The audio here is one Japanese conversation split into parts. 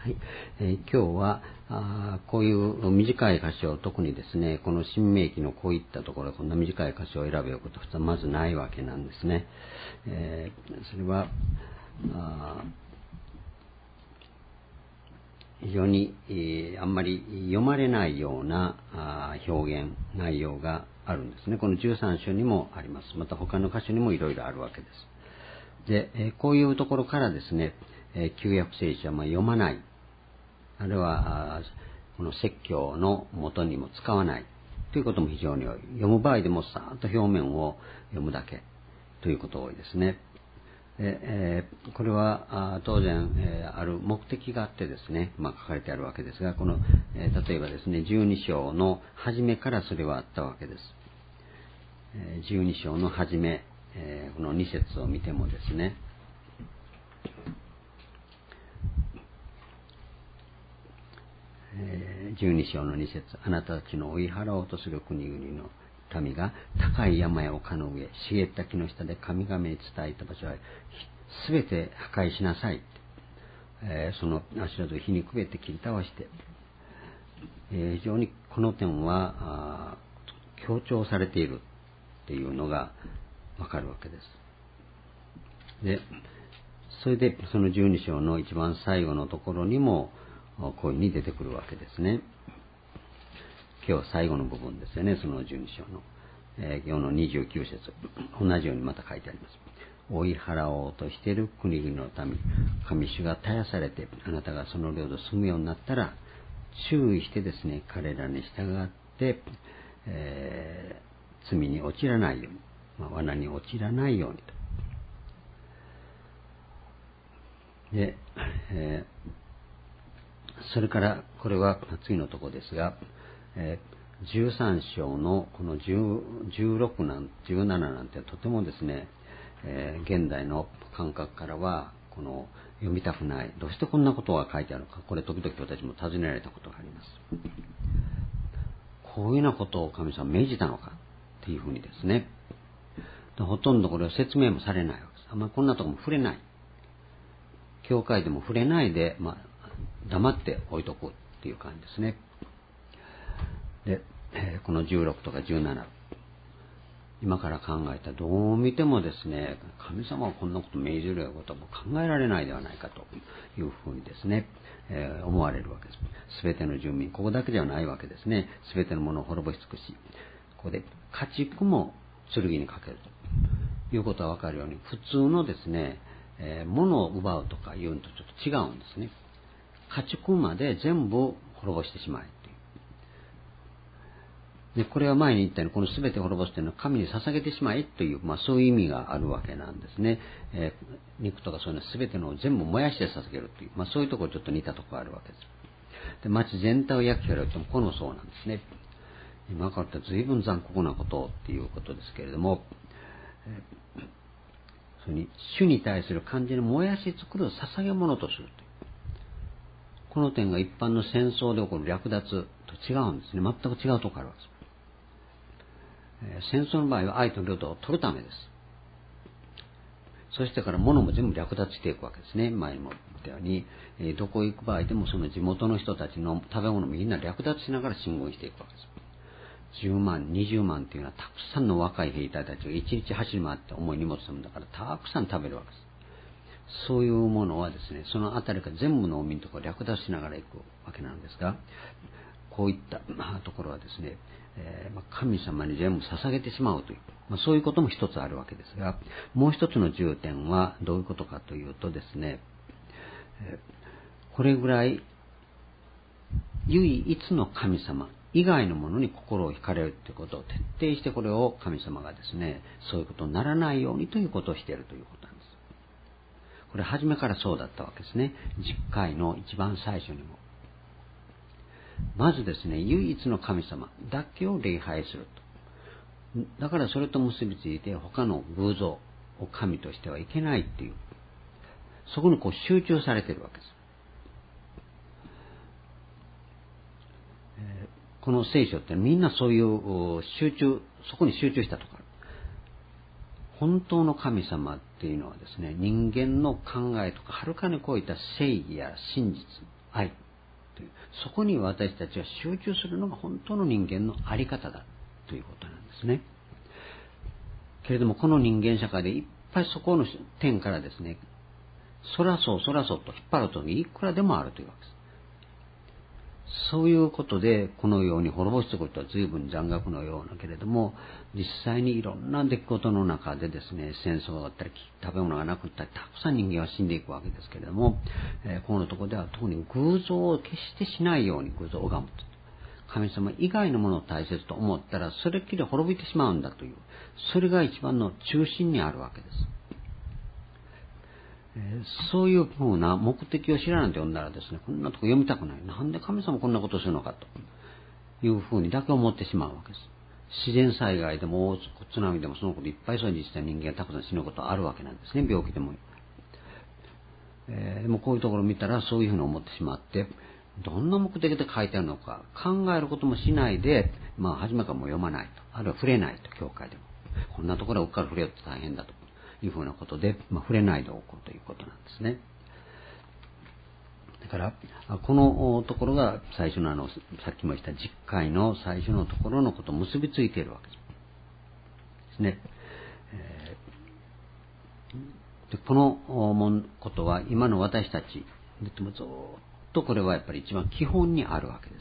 はい、今日はこういう短い箇所、特にですね、この新明記のこういったところ、こんな短い箇所を選べることはまずないわけなんですね。それは非常に、あんまり読まれないような表現、内容があるんですね。この13章にもあります。また他の箇所にもいろいろあるわけです。で、こういうところからですね、旧約聖書は読まない、あるいはこの説教の元にも使わないということも非常に多い。読む場合でもさーっと表面を読むだけということが多いですね。これは当然、ある目的があってですね、書かれてあるわけですが、この、例えばですね、12章の初めからそれはあったわけです。12章の初め、この2節を見てもですね、12章の2節、あなたたちの追い払おうとする国々の民が高い山や丘の上、茂った木の下で神々に伝えた場所はすべて破壊しなさい。その足跡を火にくべて切り倒して、非常にこの点は強調されているっていうのがわかるわけです。で、それでその12章の一番最後のところにもこういうふうに出てくるわけですね。今日最後の部分ですよね、その12章の。今日の29節、同じようにまた書いてあります。追い払おうとしている国々の民、神主が絶やされて、あなたがその領土住むようになったら、注意してですね、彼らに従って、罪に陥らないように、罠に陥らないようにと。で、それからこれは次のところですが、13章のこの16なん17なんてとてもですね、現代の感覚からはこの読みたくない。どうしてこんなことが書いてあるのか、これ時々私も尋ねられたことがあります。こういうようなことを神様は命じたのかっていうふうにですね、ほとんどこれは説明もされないわけです。あんまりこんなところも触れない。教会でも触れないで、黙って置いとくっていう感じですね。で、この16とか17、今から考えたらどう見てもですね、神様はこんなこと命じるようなことも考えられないではないかというふうにですね、思われるわけです。すべての住民、ここだけではないわけですね。すべてのものを滅ぼし尽くし、ここで家畜も剣にかけるということはわかるように、普通のですね、物を奪うとかいうのとちょっと違うんですね。家畜まで全部滅ぼしてしまえという。で、これは前に言ったように、この全て滅ぼすというのは神に捧げてしまえという、そういう意味があるわけなんですね。肉とかそういうの全てのを全部燃やして捧げるという、そういうところちょっと似たところがあるわけです。で、町全体を焼き払うともこのそうなんですね。今から言ったら随分残酷なことっていうことですけれども、それに主に対する完全に燃やし作る捧げ物とするという。この点が一般の戦争で起こる略奪と違うんですね。全く違うところがあるわけです。戦争の場合は相手の領土を取るためです。そしてから物も全部略奪していくわけですね。前にも言ったように、どこ行く場合でもその地元の人たちの食べ物もみんな略奪しながら進軍していくわけです。10万、20万っていうのはたくさんの若い兵隊たちが一日走り回って重い荷物するんだからたくさん食べるわけです。そういうものはですね、そのあたりから全部の農民とか略奪しながら行くわけなんですが、こういったところはですね、神様に全部捧げてしまうという、そういうことも一つあるわけですが、もう一つの重点はどういうことかというとですね、これぐらい唯一の神様以外のものに心を惹かれるということを徹底して、これを神様がですね、そういうことにならないようにということをしているということなんです。これ初めからそうだったわけですね。10回の一番最初にも。まずですね、唯一の神様だけを礼拝すると。だからそれと結びついて他の偶像を神としてはいけないっていう。そこに集中されているわけです。この聖書ってみんなそういうそこに集中したところ。本当の神様っていうのはですね、人間の考えとかはるかに超えた正義や真実、 愛という、そこに私たちは集中するのが本当の人間のあり方だということなんですね。けれどもこの人間社会でいっぱいそこの点からですね、そらそうと引っ張るといくらでもあるというわけです。そういうことでこのように滅ぼしていくことは随分残虐のようなけれども、実際にいろんな出来事の中でですね、戦争があったり食べ物がなくったり、たくさん人間は死んでいくわけですけれども、このところでは特に偶像を決してしないように偶像を拝むと。神様以外のものを大切と思ったらそれっきり滅びてしまうんだという、それが一番の中心にあるわけです。そういうふうな目的を知らなんて読んだらですね、こんなとこ読みたくない。なんで神様こんなことをするのかというふうにだけ思ってしまうわけです。自然災害でも津波でもそのこといっぱいそうに実際人間がたくさん死ぬことあるわけなんですね、病気でも。でもこういうところを見たらそういうふうに思ってしまって、どんな目的で書いてあるのか考えることもしないで、初めからもう読まないと、あるいは触れないと、教会でも。こんなところはうっかり触れようと大変だというふうなことで、触れないでおこうということなんですね。だからこのところが最初のさっきも言った10回の最初のところのことを結びついているわけですね。でこのことは今の私たちでもずっとこれはやっぱり一番基本にあるわけ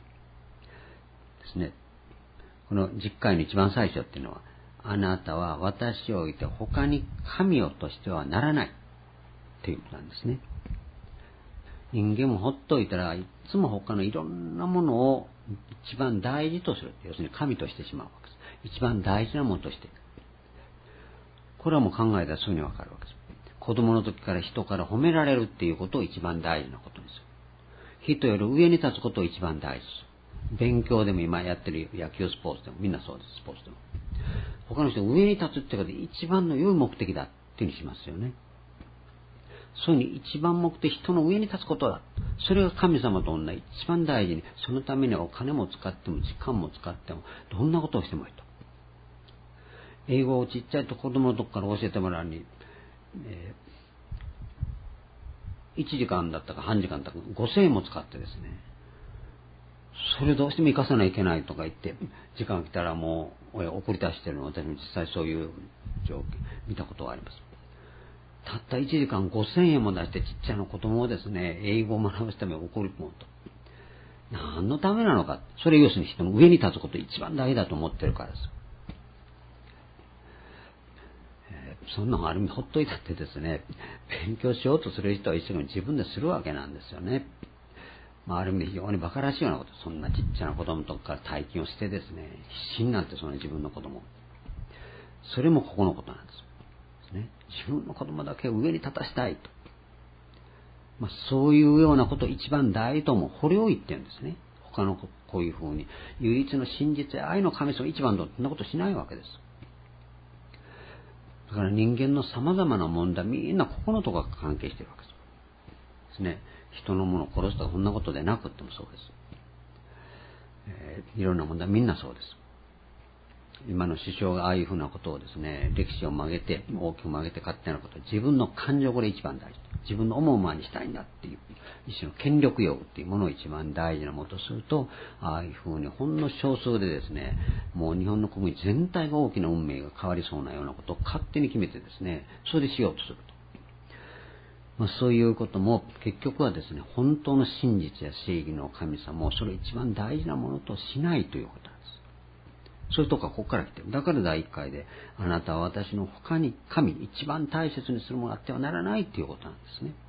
ですね。この10回の一番最初っていうのは、あなたは私を置いて他に神をとしてはならないっていうことなんですね。人間もほっといたらいつも他のいろんなものを一番大事とする、要するに神としてしまうわけです。一番大事なものとして、これはもう考えたらすぐにわかるわけです。子供の時から人から褒められるっていうことを一番大事なことです。人より上に立つことを一番大事です。勉強でも今やってる野球スポーツでもみんなそうです。スポーツでも他の人が上に立つってことで一番の良い目的だっていうふうにしますよね。そういうふうに一番目的、人の上に立つことだ。それが神様と同じ一番大事に、そのためにはお金も使っても時間も使ってもどんなことをしてもいいと。英語をちっちゃいと子供のとこから教えてもらうに、1時間だったか半時間だったか5000円も使ってですね、それどうしても生かさないといけないとか言って時間が来たらもう送り出してるの。私も実際そういう状況見たことがあります。たった1時間5000円も出してちっちゃな子供をですね、英語を学ぶために送り込もうと。何のためなのか。それ要するに人の上に立つこと一番大事だと思ってるからです。そんなのある意味ほっといたってですね、勉強しようとする人は一生懸命自分でするわけなんですよね。ある意味非常に馬鹿らしいようなこと。そんなちっちゃな子供とかから大金をしてですね、必死になってその自分の子供。それもここのことなんですね。自分の子供だけを上に立たしたいと。そういうようなことを一番大事ともこれを言ってるんですね。他のこういうふうに唯一の真実や愛の神様一番とそんなことしないわけです。だから人間の様々な問題みんなここのところが関係しているわけですね。人のものを殺すとかそんなことでなくってもそうです。いろんな問題みんなそうです。今の首相がああいうふうなことをですね、歴史を曲げて大きく曲げて勝手なこと、自分の感情これ一番大事、自分の思うままにしたいんだっていう一種の権力欲っていうものを一番大事なものとすると、ああいうふうにほんの少数でですね、もう日本の国民全体が大きな運命が変わりそうなようなことを勝手に決めてですね、それでしようとすると。そういうことも結局はですね、本当の真実や正義の神様をそれ一番大事なものとしないということなんです。そういうとこはここから来てる。だから第一回で、あなたは私の他に神、一番大切にするものがあってはならないということなんですね。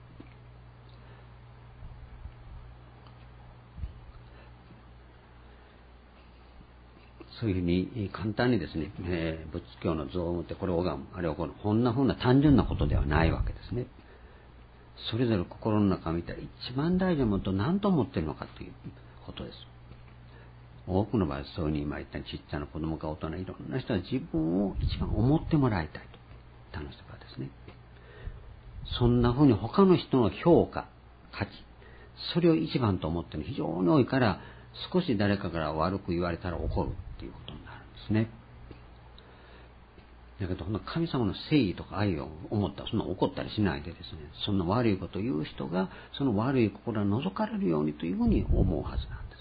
そういうふうに簡単にですね、仏教の像を持ってこれを拝む、あれをこんなふうな単純なことではないわけですね。それぞれ心の中を見たら一番大事なものと何と思っているのかということです。多くの場合そういうふうに今言ったちっちゃな子供か大人、いろんな人は自分を一番思ってもらいたいと楽しからですね。そんなふうに他の人の評価、価値、それを一番と思っているの非常に多いから、少し誰かから悪く言われたら怒るっていうことになるんですね。 だけど、神様の誠意とか愛を思ったら、そんな怒ったりしないでですね、そんな悪いことを言う人が、その悪い心が覗かれるようにというふうに思うはずなん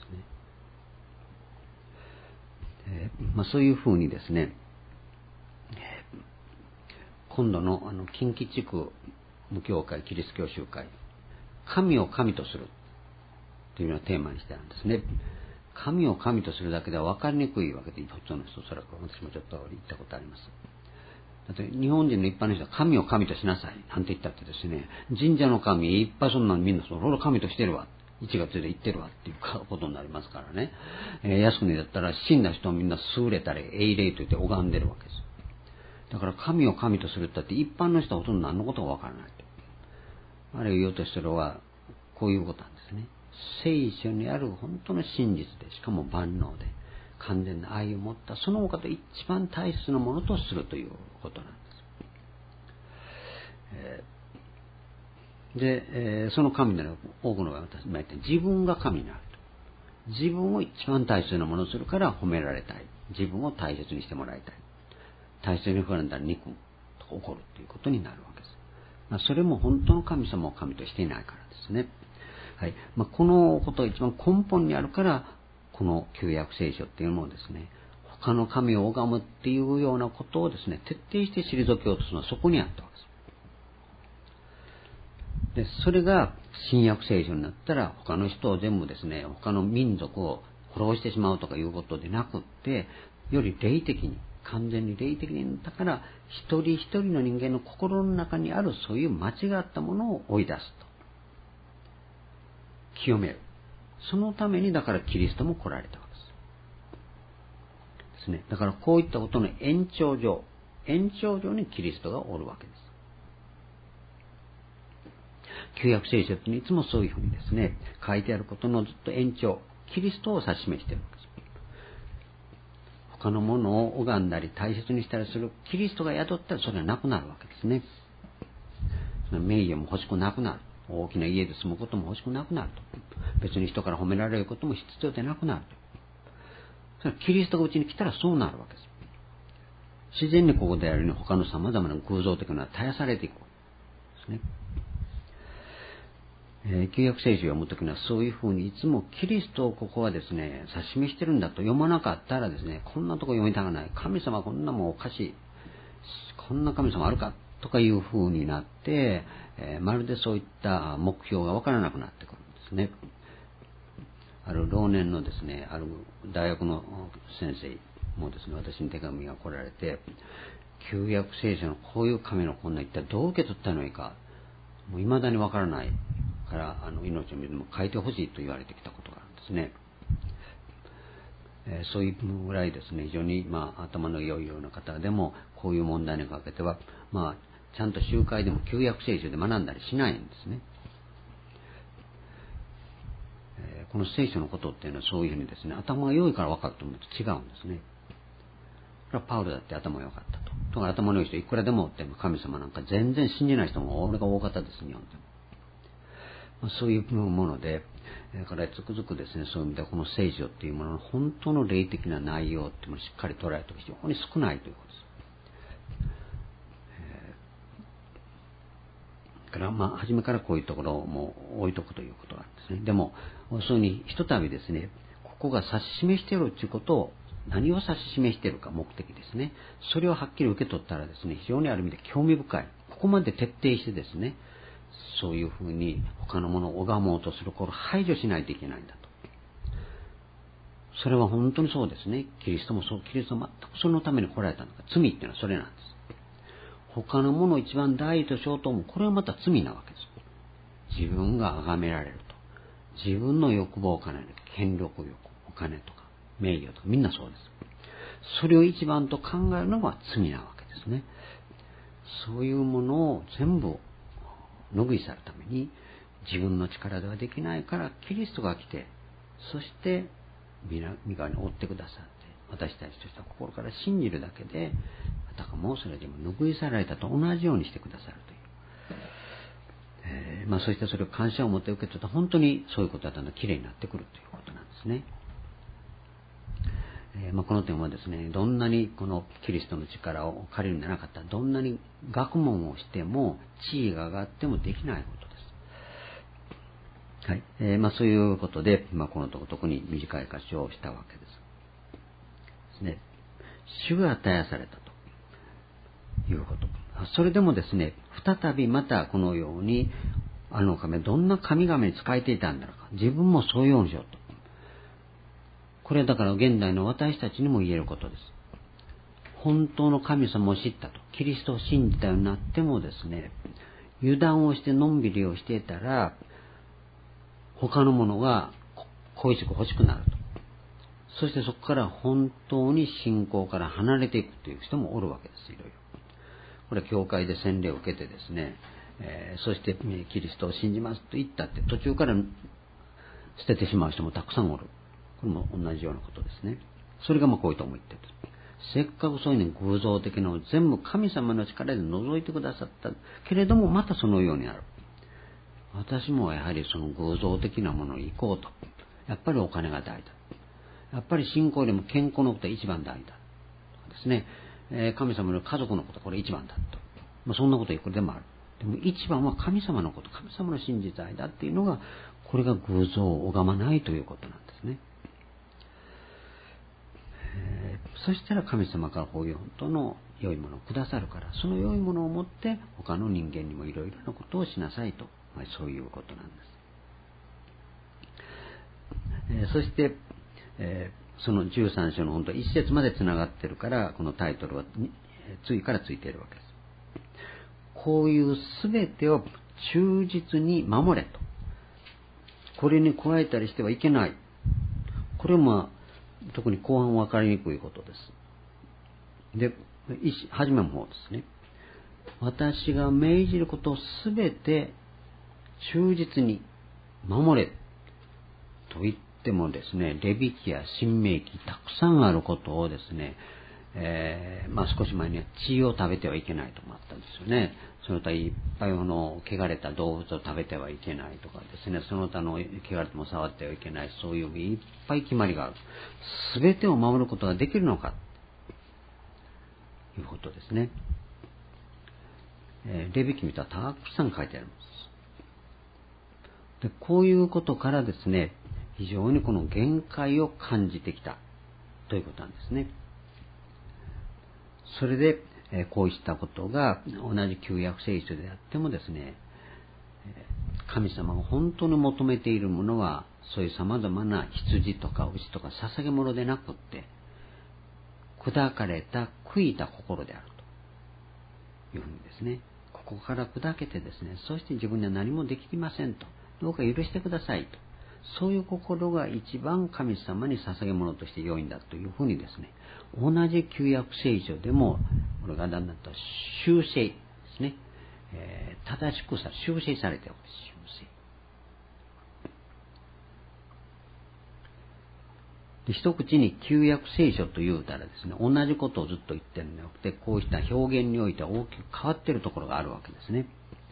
ですね。そういうふうにですね、今度の近畿地区無教会キリスト教集会、神を神とするというようなテーマにしてあるんですね。神を神とするだけでは分かりにくいわけで、普通の人、おそらく私もちょっと言ったことあります。だって日本人の一般の人は神を神としなさいなんて言ったってですね、神社の神いっぱいそんなのみんなその神としてるわ、一月で言ってるわっていうことになりますからね。靖国だったら死んだ人をみんな優れたり英霊と言って拝んでるわけです。だから神を神とするって一般の人はほとんど何のことがわからない。あれを言おうとしてるのはこういうことなんですね。聖書にある本当の真実で、しかも万能で完全な愛を持ったその他と一番大切なものとするということなんです。で、その神なら多くの場合私も言って自分が神になると。自分を一番大切なものとするから褒められたい。自分を大切にしてもらいたい。大切に不安だら憎むと怒るということになるわけです。それも本当の神様を神としていないからですね。はい。このことが一番根本にあるから、この旧約聖書っていうのをですね、他の神を拝むっていうようなことをですね、徹底して退けようとするのはそこにあったわけです。で、それが新約聖書になったら、他の人を全部ですね、他の民族を殺してしまうとかいうことでなくって、より霊的に、完全に霊的に、だから一人一人の人間の心の中にあるそういう間違ったものを追い出すと。清める。そのためにだからキリストも来られたわけですね。だからこういったことの延長上にキリストがおるわけです。旧約聖書っていつもそういうふうにですね、書いてあることのずっと延長、キリストを指し示しているわけです。他のものを拝んだり大切にしたりするキリストが宿ったらそれはなくなるわけですね。その名誉も欲しくなくなる。大きな家で住むことも欲しくなくなると。別に人から褒められることも必要でなくなると。それキリストがうちに来たらそうなるわけです。自然にここであるように他の様々な偶像的なのは絶やされていくわけですね。旧約聖書を読むときにはそういうふうにいつもキリストをここはですね、指し示してるんだと読まなかったらですね、こんなとこ読みたくない。神様こんなもんおかしい。こんな神様あるかとかいうふうになって、まるでそういった目標がわからなくなってくるんですね。ある老年のですね、ある大学の先生もですね、私に手紙が来られて、旧約聖書のこういう紙のこんな一体どう受け取ったのいいか、もう未だにわからないから、命の水も書いてほしいと言われてきたことがあるんですね。そういうぐらいですね、非常に頭の良いような方でも、こういう問題にかけては、ちゃんと集会でも旧約聖書で学んだりしないんですね。この聖書のことっていうのはそういうふうにですね、頭が良いから分かると思うと違うんですね。パウロだって頭が良かったと。とか頭の良い人いくらでもって神様なんか全然信じない人も俺が大方です、日本でも。そういうもので、だからつくづくですね、そういう意味でこの聖書っていうものの本当の霊的な内容っていうのをしっかり捉えると非常に少ないということです。だから初めからこういうところをもう置いとくということなんですね。でも、そういうふうにひとたびですね、ここが指し示しているということを、何を指し示しているか目的ですね。それをはっきり受け取ったらですね、非常にある意味で興味深い。ここまで徹底してですね、そういうふうに他のものを拝もうとすることを排除しないといけないんだと。それは本当にそうですね。キリストもそう、キリストは全くそのために来られたのか。罪っていうのはそれなんです。他のものを一番大事としようと思う。これはまた罪なわけです。自分が崇められると。自分の欲望を叶える。権力欲、お金とか、名誉とか、みんなそうです。それを一番と考えるのが罪なわけですね。そういうものを全部拭い去るために、自分の力ではできないから、キリストが来て、そして、身代わりに追ってくださって、私たちとしては心から信じるだけで、あたかもそれでも拭い去られたと同じようにしてくださるという。そしてそれを感謝を持って受け取ると本当にそういうことだったのがきれいになってくるということなんですね。 この点はですね、どんなにこのキリストの力を借りるんじゃなかったら、どんなに学問をしても地位が上がってもできないことです。はい。そういうことで、このとこ特に短い歌詞をしたわけです。ですね。主が与えされたということ。それでもですね、再びまたこのように、神、どんな神々に仕えていたんだろうか。自分もそういうようにしようと。これはだから現代の私たちにも言えることです。本当の神様を知ったと。キリストを信じたようになってもですね、油断をしてのんびりをしていたら、他のものが恋しく欲しくなると。そしてそこから本当に信仰から離れていくという人もおるわけです。いろいろ。これは教会で洗礼を受けてですね、そしてキリストを信じますと言ったって途中から捨ててしまう人もたくさんおる。これも同じようなことですね。それがこういうと思っている。せっかくそういう偶像的なのを全部神様の力で除いてくださったけれども、またそのようになる。私もやはりその偶像的なものに行こうと。やっぱりお金が大事だ。やっぱり信仰よりも健康のことが一番大事だ。ですね。神様の家族のこと、これ一番だと。そんなこといくらでもある。でも一番は神様のこと、神様の信じたいだっていうのが、これが偶像を拝まないということなんですね。そしたら神様からこういう本当の良いものをくださるから、その良いものを持って他の人間にもいろいろなことをしなさいと、そういうことなんです。そして、その13章の本当一節までつながってるから、このタイトルは次からついているわけです。こういうすべてを忠実に守れと。これに加えたりしてはいけない。これは特に後半分かりにくいことです。で、初めの方ですね。私が命じることをすべて忠実に守れと言ってもですね、レビ記や申命記たくさんあることをですね、少し前には血を食べてはいけないともあったんですよね。その他いっぱい汚れた動物を食べてはいけないとかですね、その他の汚れても触ってはいけない、そういういっぱい決まりがある。すべてを守ることができるのかということですね。レビ記見たらたくさん書いてあります。で、こういうことからですね、非常にこの限界を感じてきたということなんですね。それで、こうしたことが同じ旧約聖書であってもですね、神様が本当に求めているものは、そういう様々な羊とか牛とか捧げ物でなくって、砕かれた悔いた心であるというふうにですね、ここから砕けてですね、そして自分には何もできませんと、どうか許してくださいと。そういう心が一番神様に捧げ物として良いんだというふうにですね、同じ旧約聖書でも、これがだんだんと修正ですね、正しく修正されているわけです。修正。で、一口に旧約聖書と言うたらですね、同じことをずっと言ってるんでなくて、こうした表現においては大きく変わっているところがあるわけですね。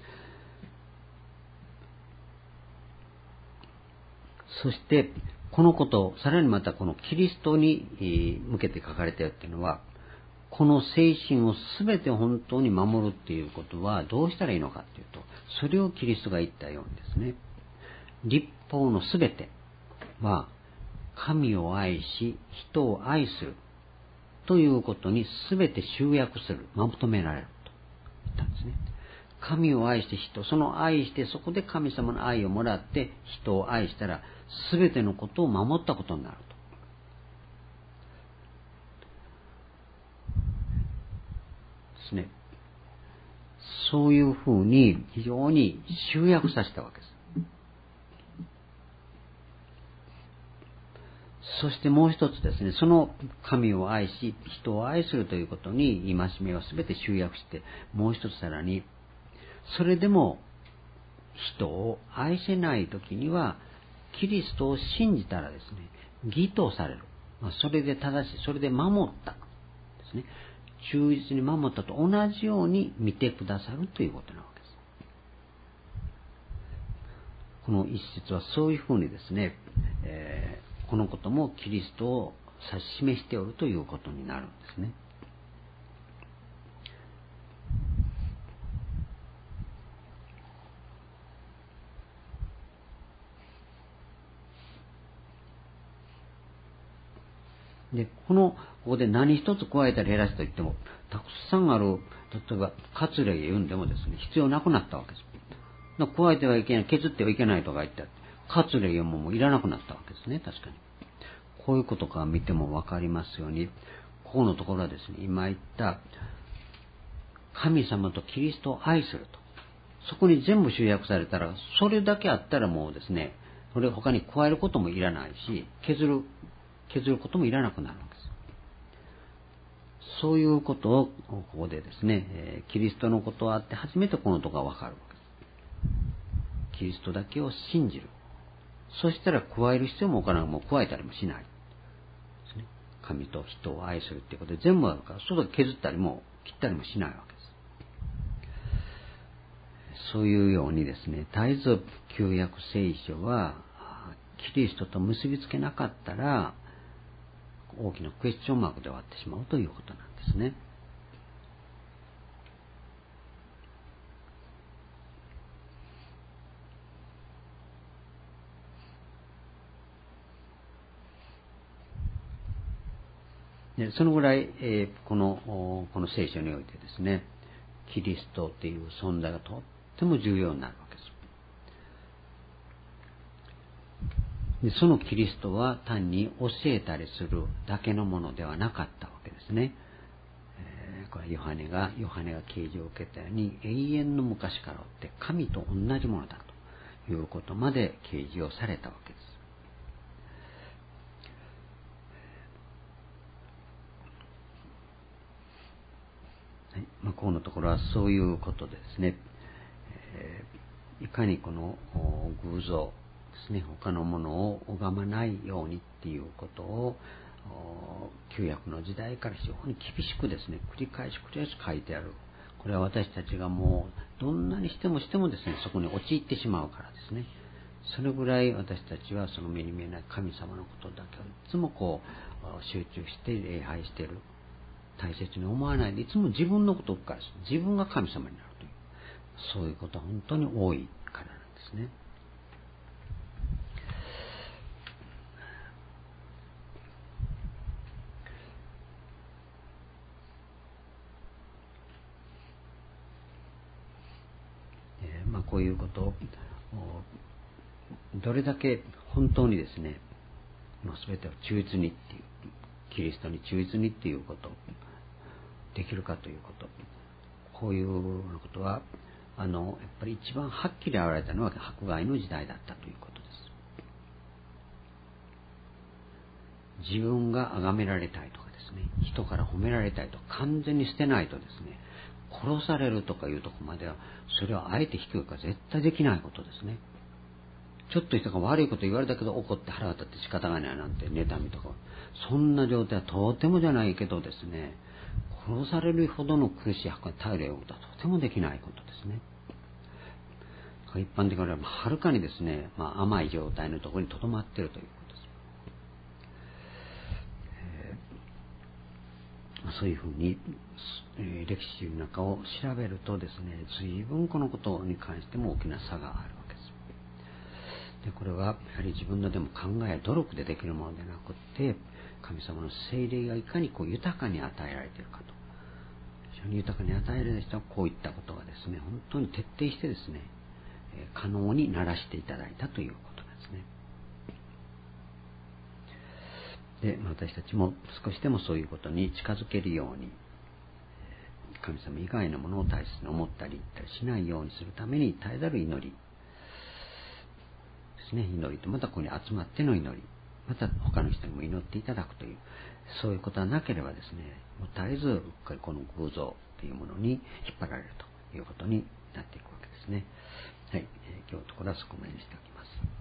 そして、このことを、さらにまたこのキリストに向けて書かれているというのは、この精神を全て本当に守るっていうことはどうしたらいいのかというと、それをキリストが言ったようにですね、律法の全ては神を愛し人を愛するということに全て集約する、求められると言ったんですね。神を愛して人、その愛してそこで神様の愛をもらって人を愛したら全てのことを守ったことになると。ですね。そういうふうに非常に集約させたわけです。そしてもう一つですね、その神を愛し人を愛するということに戒めを全て集約して、もう一つさらに、それでも人を愛せないときにはキリストを信じたらですね、義とされる。それで正しい、それで守ったですね。忠実に守ったと同じように見てくださるということなわけです。この一節はそういうふうにですね、このこともキリストを指し示しておるということになるんですね。で、ここで何一つ加えたり減らすと言っても、たくさんある、例えば、割礼言うんでもですね、必要なくなったわけです。加えてはいけない、削ってはいけないとか言ってあって、割礼言うもいらなくなったわけですね、確かに。こういうことから見てもわかりますように、ここのところはですね、今言った、神様とキリストを愛すると。そこに全部集約されたら、それだけあったらもうですね、それ他に加えることもいらないし、削ることもいらなくなるわけです。そういうことをここでですね、キリストのことはあって初めてこのことがわかるわけです。キリストだけを信じる。そしたら加える必要もお金も加えたりもしないですね。神と人を愛するっていうことで全部あるから、それを削ったりも切ったりもしないわけです。そういうようにですね、絶えず旧約聖書はキリストと結びつけなかったら大きなクエスチョンマークで終わってしまうということなんですね。でそのぐらい、この聖書においてですね、キリストっていう存在がとっても重要になるわけです。でそのキリストは単に教えたりするだけのものではなかったわけですね。これヨハネが啓示を受けたように、永遠の昔からおって神と同じものだということまで啓示をされたわけです。このところはそういうことでですね、いかにこの偶像ですね、他のものを拝まないようにっていうことを旧約の時代から非常に厳しくですね、繰り返し書いてある。これは私たちがもうどんなにしてもですね、そこに陥ってしまうからですね。それぐらい私たちはその目に見えない神様のことだけをいつも集中して礼拝している。大切に思わないで、いつも自分のことをから自分が神様になるという、そういうことは本当に多いからなんですね。こういうことをどれだけ本当にですね、全てを忠実にっていう、キリストに忠実にっていうことできるかということ、こういうことはやっぱり一番はっきり現れたのは迫害の時代だったということです。自分が崇められたいとかですね、人から褒められたいと完全に捨てないとですね、殺されるとかいうところまでは、それはあえて引くか絶対できないことですね。ちょっと人が悪いこと言われたけど怒って腹が立って仕方がないなんて妬みとか、そんな状態はとてもじゃないけどですね、殺されるほどの苦しい迫害に耐えることはとてもできないことですね。一般的にははるかにですね、甘い状態のところにとどまっているということです。そういうふうに歴史の中を調べるとですね、随分このことに関しても大きな差があるわけです。でこれはやはり自分のでも考え努力でできるものでなくて、神様の聖霊がいかに豊かに与えられているかと、非常に豊かに与えられる人はこういったことがですね、本当に徹底してですね、可能にならしていただいたということですね。で私たちも少しでもそういうことに近づけるように、神様以外のものを大切に思ったり言ったりしないようにするために絶えざる祈りですね。祈りとまたここに集まっての祈り、また他の人にも祈っていただくという、そういうことはなければですね、もう絶えずこの偶像というものに引っ張られるということになっていくわけですね。はい、今日のところはそこまでにしておきます。